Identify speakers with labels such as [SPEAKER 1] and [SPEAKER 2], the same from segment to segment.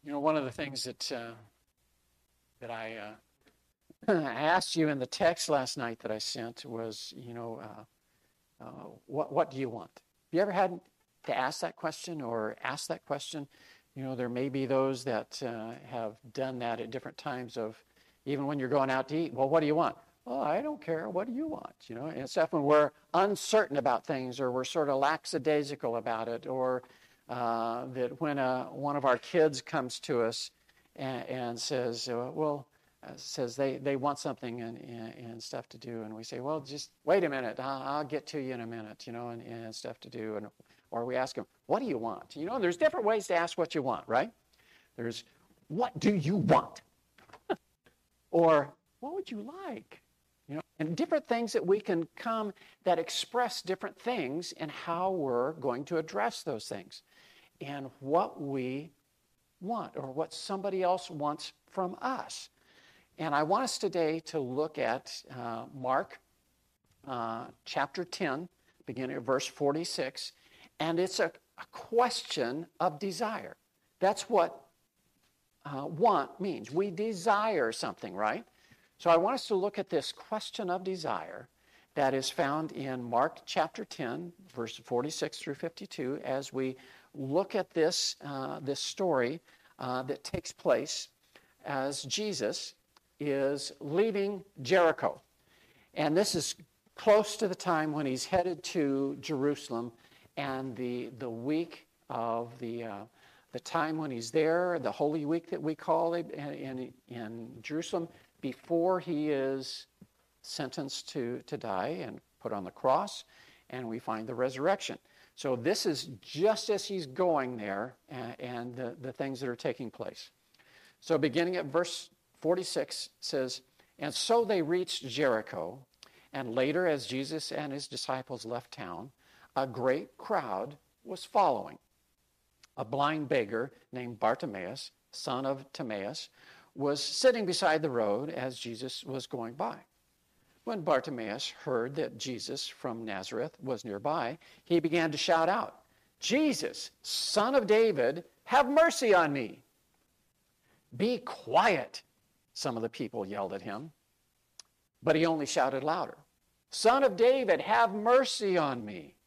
[SPEAKER 1] One of the things that I asked you in the text last night that I sent was, what do you want? Have you ever had to ask that question or ask that question? There may be those that have done that at different times of, even when you're going out to eat. Well, what do you want? Oh, I don't care. What do you want? And stuff when we're uncertain about things, or we're sort of lackadaisical about it, or that when one of our kids comes to us and says, says they want something and stuff to do, and we say, well, just wait a minute, I'll get to you in a minute, and stuff to do, or we ask them, what do you want? There's different ways to ask what you want, right? There's, what do you want? Or, what would you like? And different things that we can come that express different things and how we're going to address those things and what we want or what somebody else wants from us. And I want us today to look at Mark chapter 10, beginning at verse 46, and it's a question of desire. That's what want means. We desire something, right? So I want us to look at this question of desire that is found in Mark chapter 10, verse 46 through 52, as we look at this story that takes place as Jesus is leaving Jericho. And this is close to the time when he's headed to Jerusalem, and the week of the time when he's there, the Holy Week that we call it in Jerusalem, before he is sentenced to die and put on the cross, and we find the resurrection. So this is just as he's going there and the things that are taking place. So beginning at verse 46 says, and so they reached Jericho, and later as Jesus and his disciples left town, a great crowd was following. A blind beggar named Bartimaeus, son of Timaeus, was sitting beside the road as Jesus was going by. When Bartimaeus heard that Jesus from Nazareth was nearby, he began to shout out, Jesus, son of David, have mercy on me. Be quiet, some of the people yelled at him. But he only shouted louder, Son of David, have mercy on me.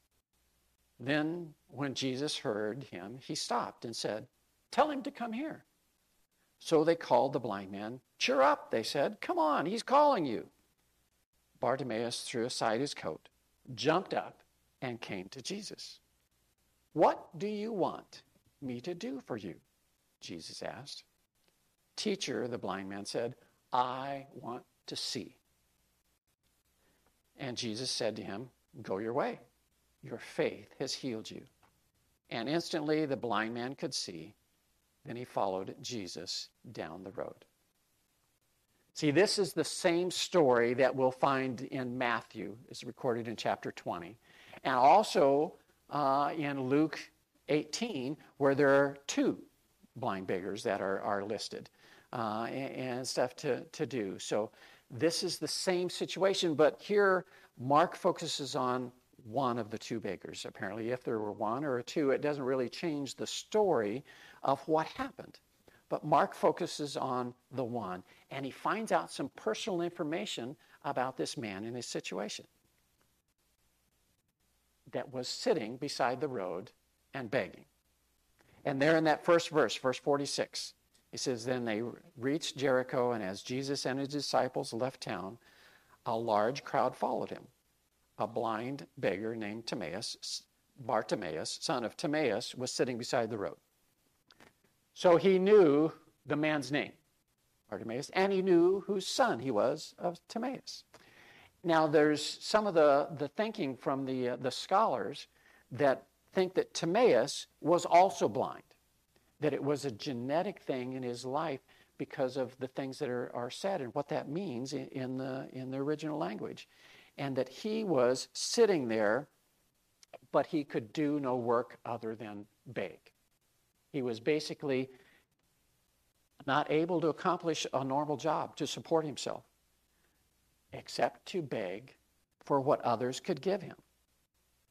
[SPEAKER 1] Then when Jesus heard him, he stopped and said, tell him to come here. So they called the blind man. Cheer up, they said. Come on, he's calling you. Bartimaeus threw aside his coat, jumped up, and came to Jesus. What do you want me to do for you? Jesus asked. Teacher, the blind man said, I want to see. And Jesus said to him, go your way. Your faith has healed you. And instantly the blind man could see. Then he followed Jesus down the road. See, this is the same story that we'll find in Matthew. It's recorded in chapter 20. And also in Luke 18, where there are two blind beggars that are listed and stuff to do. So this is the same situation, but here Mark focuses on one of the two beggars. Apparently, if there were one or two, it doesn't really change the story of what happened. But Mark focuses on the one, and he finds out some personal information about this man and his situation that was sitting beside the road and begging. And there in that first verse 46, he says, then they reached Jericho, and as Jesus and his disciples left town, a large crowd followed him. A blind beggar named Bartimaeus, son of Timaeus, was sitting beside the road. So he knew the man's name, Bartimaeus, and he knew whose son he was of Timaeus. Now there's some of the thinking from the scholars that think that Timaeus was also blind, that it was a genetic thing in his life because of the things that are said and what that means in the original language. And that he was sitting there, but he could do no work other than beg. He was basically not able to accomplish a normal job to support himself, except to beg for what others could give him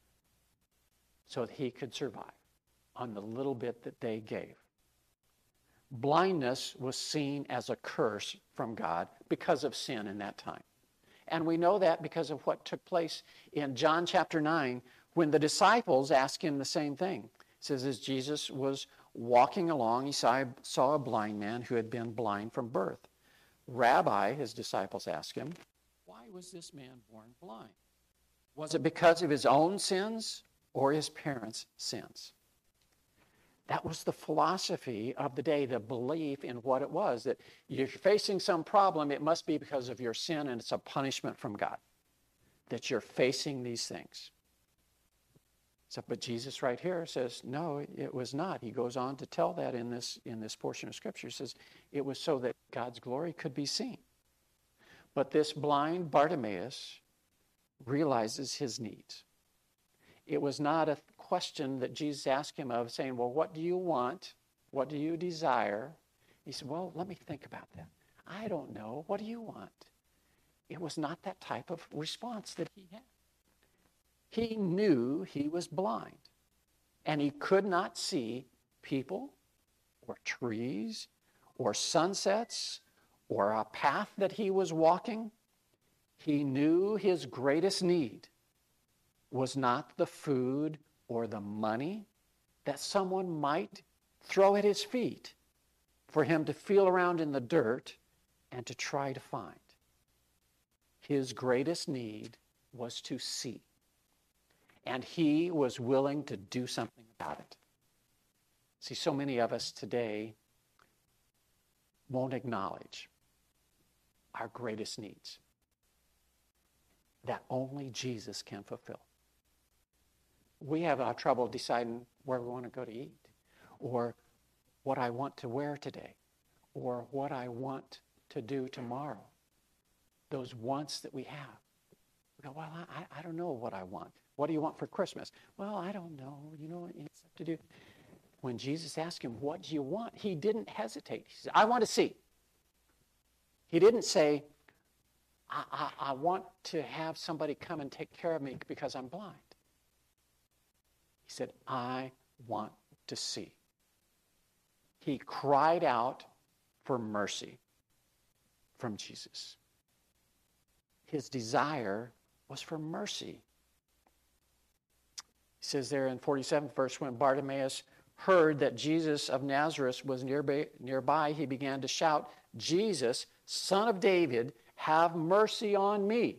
[SPEAKER 1] so that he could survive on the little bit that they gave. blindness was seen as a curse from God because of sin in that time. And we know that because of what took place in John chapter 9 when the disciples asked him the same thing. It says, as Jesus was walking along, he saw a blind man who had been blind from birth. Rabbi, his disciples asked him, why was this man born blind? Was it because of his own sins or his parents' sins? That was the philosophy of the day, the belief in what it was, that if you're facing some problem, it must be because of your sin and it's a punishment from God, that you're facing these things. So, but Jesus right here says, no, it was not. He goes on to tell that in this portion of Scripture. He says, it was so that God's glory could be seen. But this blind Bartimaeus realizes his needs. It was not a question that Jesus asked him of saying, well, what do you want? What do you desire? He said, well, let me think about that. I don't know. What do you want? It was not that type of response that he had. He knew he was blind, and he could not see people or trees or sunsets or a path that he was walking. He knew his greatest need was not the food or the money that someone might throw at his feet for him to feel around in the dirt and to try to find. His greatest need was to see. And he was willing to do something about it. See, so many of us today won't acknowledge our greatest needs that only Jesus can fulfill. We have our trouble deciding where we want to go to eat, or what I want to wear today, or what I want to do tomorrow. Those wants that we have. We go, well, I don't know what I want. What do you want for Christmas? Well, I don't know. You know, it's up to do. When Jesus asked him, what do you want? He didn't hesitate. He said, I want to see. He didn't say, I want to have somebody come and take care of me because I'm blind. He said, I want to see. He cried out for mercy from Jesus. His desire was for mercy. He says there in 47th verse, when Bartimaeus heard that Jesus of Nazareth was nearby, he began to shout, Jesus, Son of David, have mercy on me.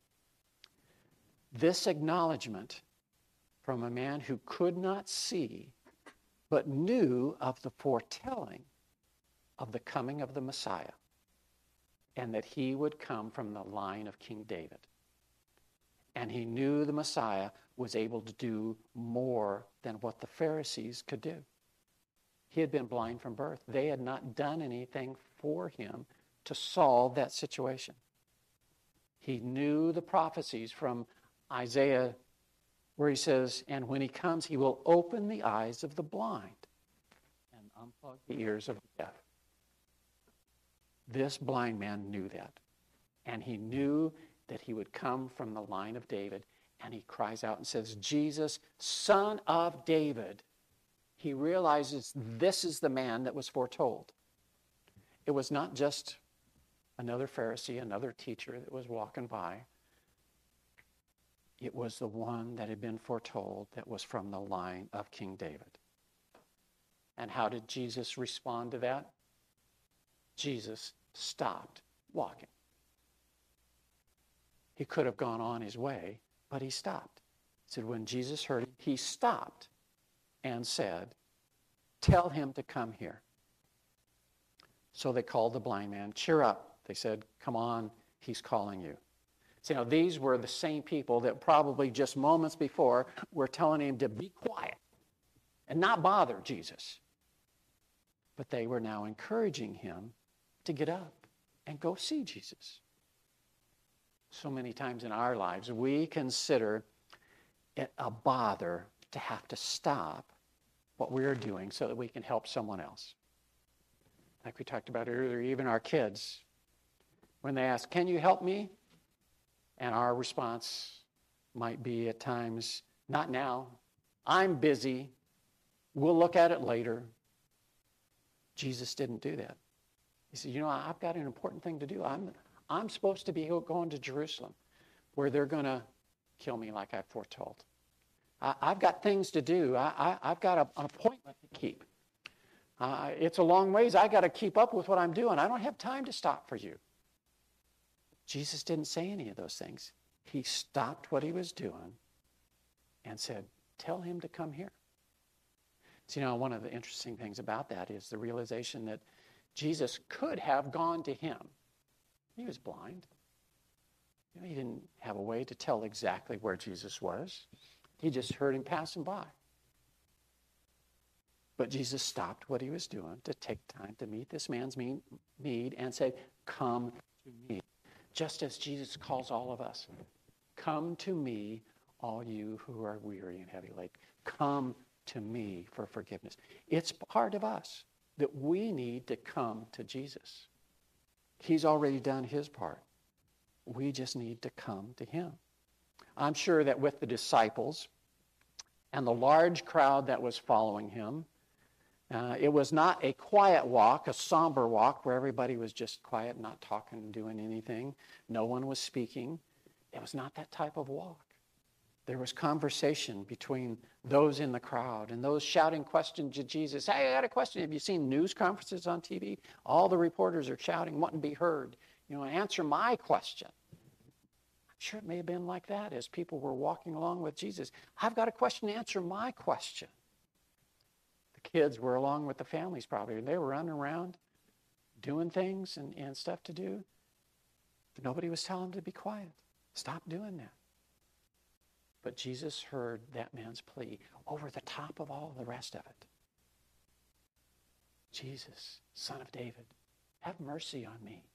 [SPEAKER 1] This acknowledgement from a man who could not see, but knew of the foretelling of the coming of the Messiah, and that he would come from the line of King David. And he knew the Messiah was able to do more than what the Pharisees could do. He had been blind from birth. They had not done anything for him to solve that situation. He knew the prophecies from Isaiah where he says, and when he comes, he will open the eyes of the blind and unplug the ears of the deaf. This blind man knew that. And he knew that he would come from the line of David. And he cries out and says, Jesus, Son of David. He realizes this is the man that was foretold. It was not just another Pharisee, another teacher that was walking by. It was the one that had been foretold that was from the line of King David. And how did Jesus respond to that? Jesus stopped walking. He could have gone on his way, but he stopped. He said when Jesus heard it, he stopped and said, tell him to come here. So they called the blind man. Cheer up. They said, come on, he's calling you. So, you know, these were the same people that probably just moments before were telling him to be quiet and not bother Jesus. But they were now encouraging him to get up and go see Jesus. So many times in our lives, we consider it a bother to have to stop what we're doing so that we can help someone else. Like we talked about earlier, even our kids, when they ask, can you help me? And our response might be at times, not now. I'm busy. We'll look at it later. Jesus didn't do that. He said, I've got an important thing to do. I'm supposed to be going to Jerusalem where they're going to kill me like I foretold. I've got things to do. I've got an appointment to keep. It's a long ways. I got to keep up with what I'm doing. I don't have time to stop for you. Jesus didn't say any of those things. He stopped what he was doing and said, tell him to come here. So, one of the interesting things about that is the realization that Jesus could have gone to him. He was blind. He didn't have a way to tell exactly where Jesus was. He just heard him passing by. But Jesus stopped what he was doing to take time to meet this man's need and say, come to me. Just as Jesus calls all of us, come to me, all you who are weary and heavy laden. Come to me for forgiveness. It's part of us that we need to come to Jesus. He's already done his part. We just need to come to him. I'm sure that with the disciples and the large crowd that was following him, it was not a quiet walk, a somber walk where everybody was just quiet, not talking, doing anything. No one was speaking. It was not that type of walk. There was conversation between those in the crowd and those shouting questions to Jesus. Hey, I got a question. Have you seen news conferences on TV? All the reporters are shouting, wanting to be heard. Answer my question. I'm sure it may have been like that as people were walking along with Jesus. I've got a question, answer my question. The kids were along with the families probably, and they were running around doing things and stuff to do. But nobody was telling them to be quiet. Stop doing that. But Jesus heard that man's plea over the top of all the rest of it. Jesus, Son of David, have mercy on me.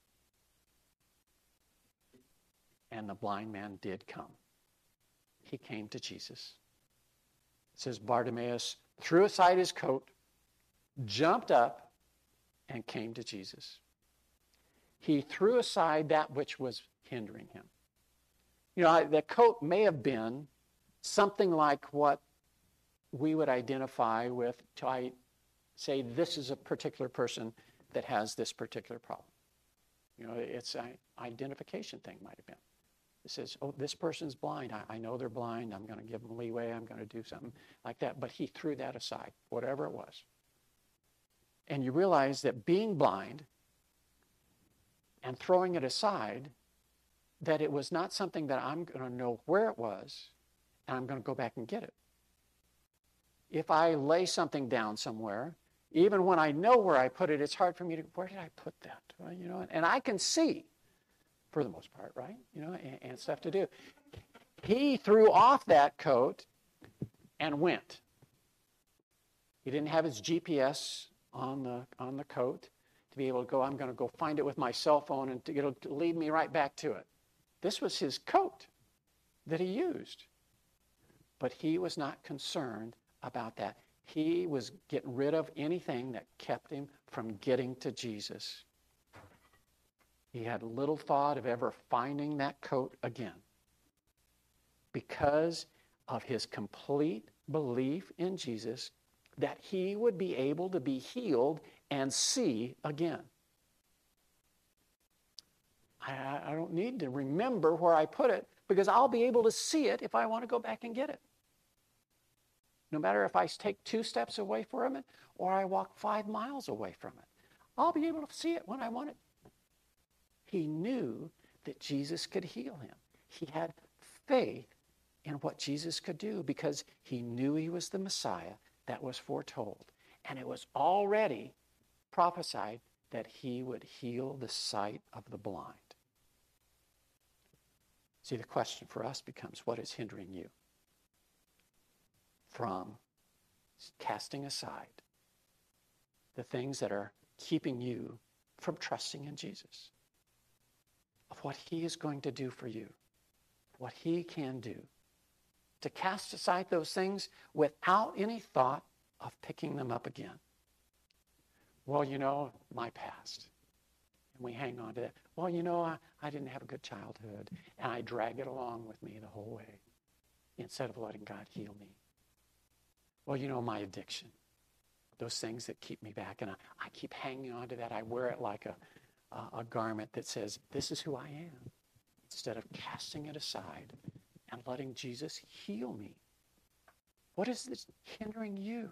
[SPEAKER 1] And the blind man did come. He came to Jesus. It says Bartimaeus threw aside his coat, jumped up, and came to Jesus. He threw aside that which was hindering him. The coat may have been something like what we would identify with to say this is a particular person that has this particular problem. It's an identification thing might have been. It says, this person's blind. I know they're blind. I'm going to give them leeway. I'm going to do something like that. But he threw that aside, whatever it was. And you realize that being blind and throwing it aside, that it was not something that I'm going to know where it was, and I'm going to go back and get it. If I lay something down somewhere, even when I know where I put it, it's hard for me to, where did I put that? And I can see, for the most part, right? And stuff to do. He threw off that coat and went. He didn't have his GPS on the coat to be able to go, I'm going to go find it with my cell phone and it'll lead me right back to it. This was his coat that he used. But he was not concerned about that. He was getting rid of anything that kept him from getting to Jesus. He had little thought of ever finding that coat again because of his complete belief in Jesus that he would be able to be healed and see again. I don't need to remember where I put it because I'll be able to see it if I want to go back and get it. No matter if I take 2 steps away from it or I walk 5 miles away from it, I'll be able to see it when I want it. He knew that Jesus could heal him. He had faith in what Jesus could do because he knew he was the Messiah that was foretold. And it was already prophesied that he would heal the sight of the blind. See, the question for us becomes, what is hindering you from casting aside the things that are keeping you from trusting in Jesus, of what he is going to do for you, what he can do, to cast aside those things without any thought of picking them up again. Well, my past. And we hang on to that. Well, I didn't have a good childhood, and I drag it along with me the whole way instead of letting God heal me. Well, my addiction. those things that keep me back. And I keep hanging on to that. I wear it like a garment that says, this is who I am, instead of casting it aside and letting Jesus heal me. What is this hindering you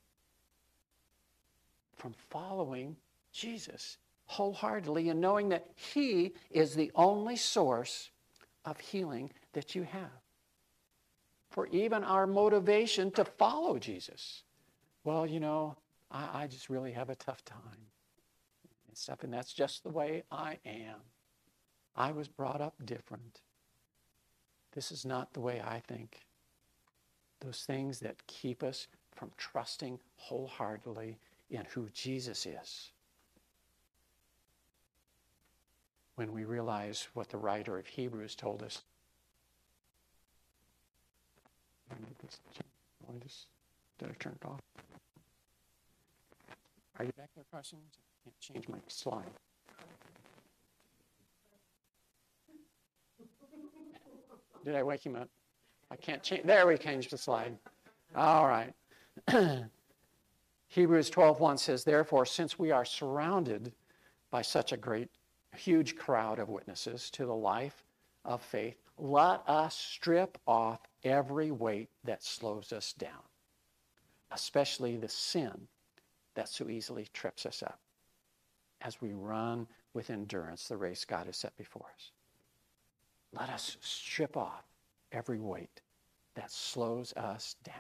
[SPEAKER 1] from following Jesus wholeheartedly and knowing that he is the only source of healing that you have? For even our motivation to follow Jesus. Well, I just really have a tough time and stuff, and that's just the way I am. I was brought up different. This is not the way I think. Those things that keep us from trusting wholeheartedly in who Jesus is. When we realize what the writer of Hebrews told us. Did I turn it off? Are you back there, Carson? I can't change my slide. Did I wake him up? I can't change. There, we changed the slide. All right. Hebrews 12:1 says, therefore, since we are surrounded by such a huge crowd of witnesses to the life of faith, let us strip off every weight that slows us down, especially the sin that so easily trips us up, as we run with endurance the race God has set before us. Let us strip off every weight that slows us down.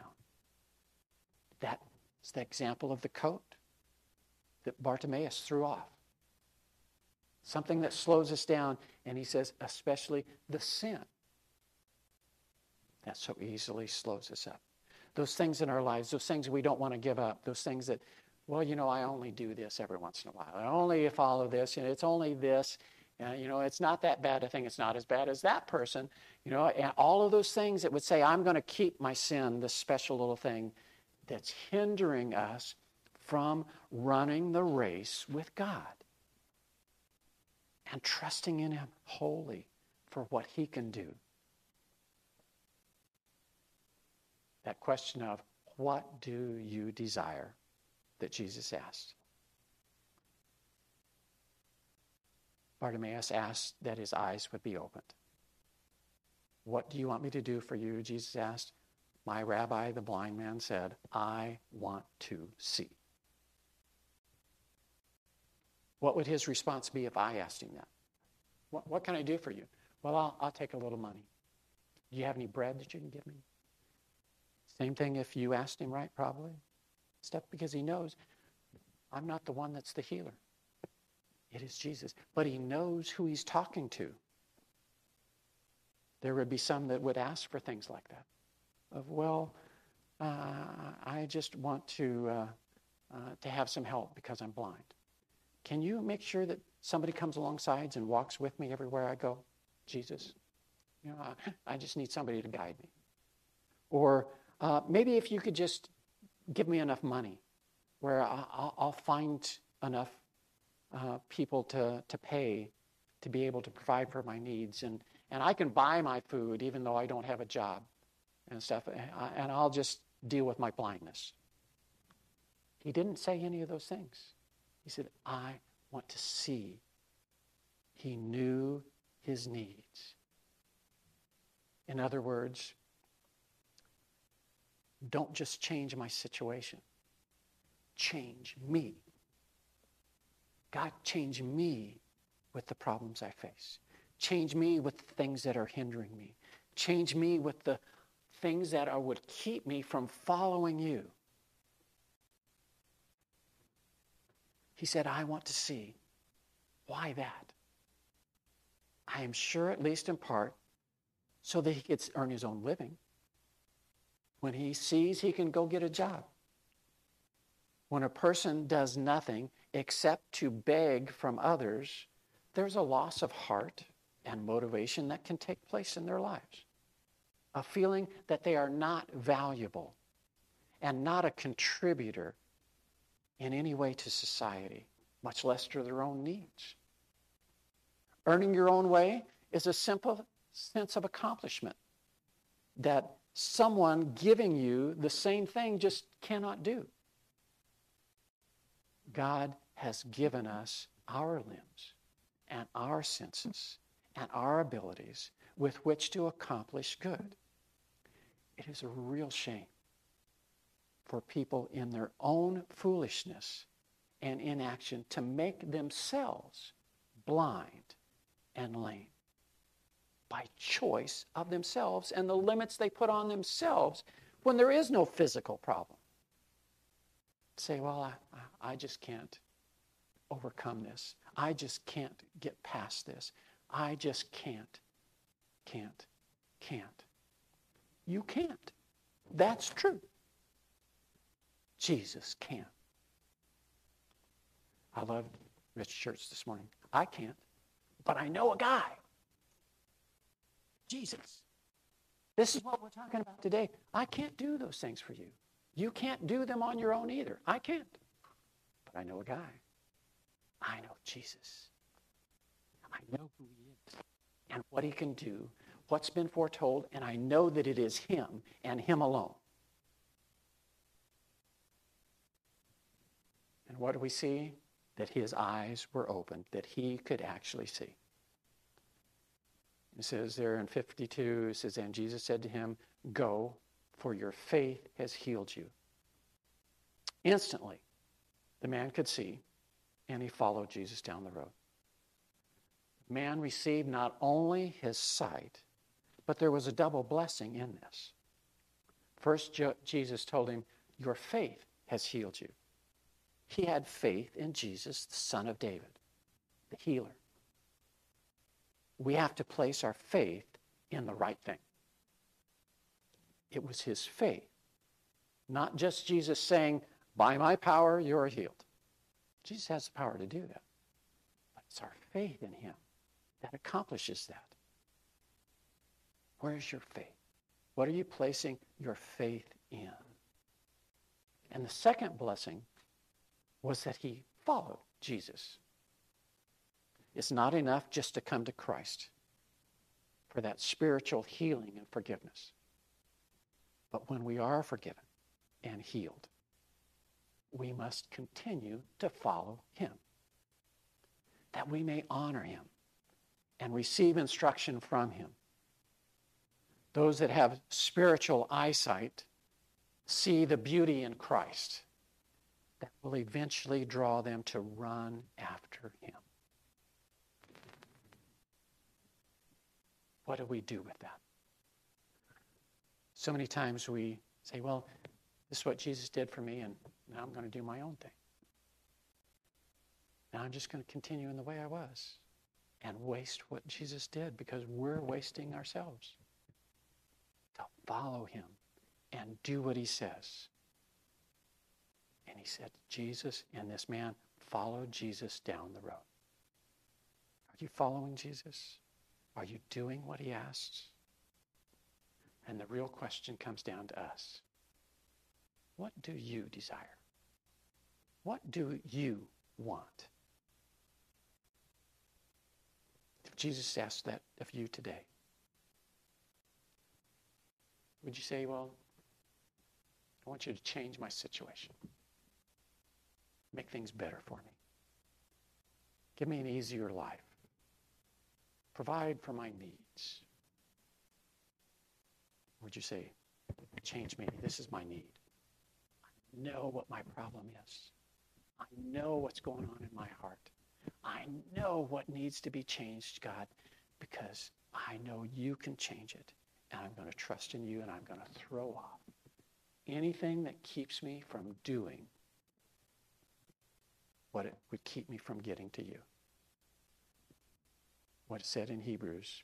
[SPEAKER 1] That's the example of the coat that Bartimaeus threw off. Something that slows us down, and he says, especially the sin that so easily slows us up. Those things in our lives, those things we don't want to give up, those things that, I only do this every once in a while. I only follow this, it's only this. It's not that bad a thing. It's not as bad as that person. And all of those things that would say, I'm going to keep my sin, this special little thing that's hindering us from running the race with God and trusting in him wholly for what he can do. That question of, what do you desire, that Jesus asked. Bartimaeus asked that his eyes would be opened. What do you want me to do for you? Jesus asked. My rabbi, the blind man, said, I want to see. What would his response be if I asked him that? What can I do for you? Well, I'll take a little money. Do you have any bread that you can give me? Same thing if you asked him, right? Probably. Stuff, because he knows I'm not the one that's the healer. It is Jesus. But he knows who he's talking to. There would be some that would ask for things like that. I just want to have some help because I'm blind. Can you make sure that somebody comes alongside and walks with me everywhere I go, Jesus? I just need somebody to guide me. Or maybe if you could just give me enough money where I'll find enough people to pay to be able to provide for my needs. And I can buy my food even though I don't have a job and stuff. And I'll just deal with my blindness. He didn't say any of those things. He said, I want to see. He knew his needs. In other words, don't just change my situation. Change me. God, change me with the problems I face. Change me with the things that are hindering me. Change me with the things that would keep me from following you. He said, I want to see. Why that? I am sure, at least in part, so that he could earn his own living. When he sees he can go get a job. When a person does nothing except to beg from others, there's a loss of heart and motivation that can take place in their lives. A feeling that they are not valuable and not a contributor in any way to society, much less to their own needs. Earning your own way is a simple sense of accomplishment that someone giving you the same thing just cannot do. God has given us our limbs and our senses and our abilities with which to accomplish good. It is a real shame for people in their own foolishness and inaction to make themselves blind and lame by choice of themselves and the limits they put on themselves when there is no physical problem. Say, well, I just can't overcome this. I just can't get past this. I just can't. You can't. That's true. Jesus can. I love Rich Church this morning. I can't, but I know a guy. Jesus. This is what we're talking about today. I can't do those things for you. You can't do them on your own either. I can't. But I know a guy. I know Jesus. I know who he is and what he can do, what's been foretold, and I know that it is him and him alone. And what do we see? That his eyes were opened, that he could actually see. It says there in 52, it says, and Jesus said to him, go, for your faith has healed you. Instantly, the man could see, and he followed Jesus down the road. Man received not only his sight, but there was a double blessing in this. First, Jesus told him, your faith has healed you. He had faith in Jesus, the Son of David, the healer. We have to place our faith in the right thing. It was his faith, not just Jesus saying, by my power, you're healed. Jesus has the power to do that. But it's our faith in him that accomplishes that. Where's your faith? What are you placing your faith in? And the second blessing was that he followed Jesus. It's not enough just to come to Christ for that spiritual healing and forgiveness. But when we are forgiven and healed, we must continue to follow him, that we may honor him and receive instruction from him. Those that have spiritual eyesight see the beauty in Christ that will eventually draw them to run after him. What do we do with that? So many times we say, well, this is what Jesus did for me, and now I'm going to do my own thing. Now I'm just going to continue in the way I was and waste what Jesus did because we're wasting ourselves. To follow him and do what he says. And he said, Jesus and this man followed Jesus down the road. Are you following Jesus? Are you doing what he asks? And the real question comes down to us. What do you desire? What do you want? If Jesus asked that of you today, would you say, well, I want you to change my situation. Make things better for me. Give me an easier life. Provide for my needs. Would you say, change me, this is my need. I know what my problem is. I know what's going on in my heart. I know what needs to be changed, God, because I know you can change it. And I'm going to trust in you, and I'm going to throw off anything that keeps me from doing what it would keep me from getting to you. What it said in Hebrews,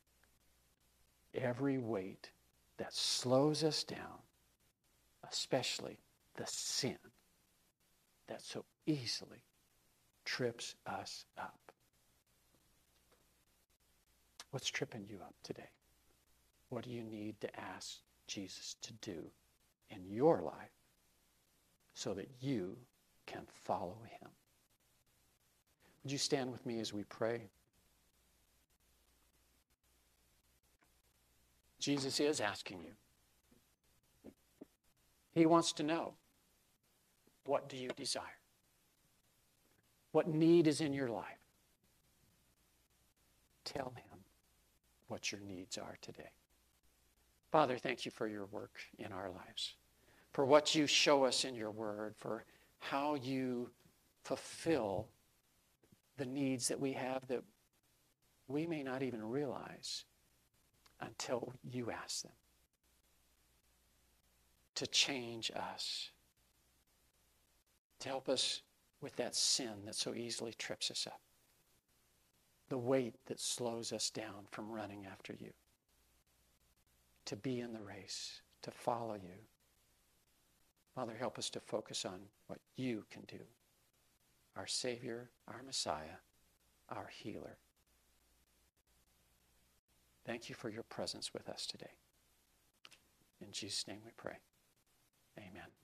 [SPEAKER 1] every weight that slows us down, especially the sin that so easily trips us up. What's tripping you up today? What do you need to ask Jesus to do in your life so that you can follow him? Would you stand with me as we pray? Jesus is asking you. He wants to know, what do you desire? what need is in your life. Tell him what your needs are today. Father, thank you for your work in our lives, for what you show us in your word, for how you fulfill the needs that we have that we may not even realize until you ask them to change us, to help us with that sin that so easily trips us up, the weight that slows us down from running after you, to be in the race, to follow you. Father, help us to focus on what you can do, our Savior, our Messiah, our healer. Thank you for your presence with us today. In Jesus' name we pray. Amen.